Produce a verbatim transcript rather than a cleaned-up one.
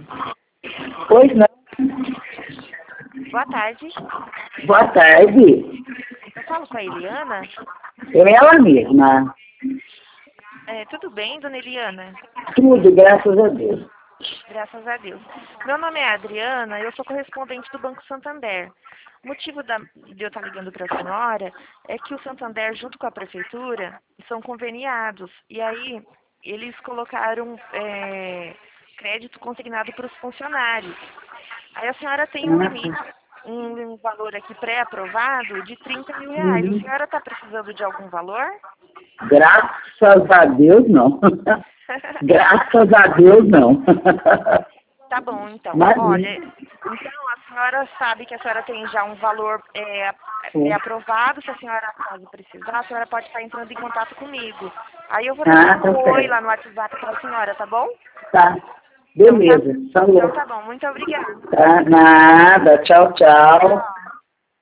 Pois não. Boa tarde. Boa tarde. Eu falo com a Eliana. Ela mesma. É, tudo bem, dona Eliana? Tudo, graças a Deus. Graças a Deus. Meu nome é Adriana, eu sou correspondente do Banco Santander. O motivo da, de eu estar ligando para a senhora é que o Santander, junto com a prefeitura, são conveniados. E aí, eles colocaram é, crédito consignado para os funcionários. Aí a senhora tem um limite, um, um valor aqui pré-aprovado de trinta mil reais. A Uhum. senhora está precisando de algum valor? Graças a Deus, não. Graças a Deus, não. Tá bom, então. Mas, Olha, então a senhora sabe que a senhora tem já um valor é, sim. aprovado. Se a senhora, caso precisar, a senhora pode estar entrando em contato comigo. Aí eu vou estar Ah, dando tá um oi certo. lá no WhatsApp para a senhora, tá bom? Tá. Então tá, Beleza. então Falou. tá bom. Muito obrigada. Tá, nada. Tchau, tchau.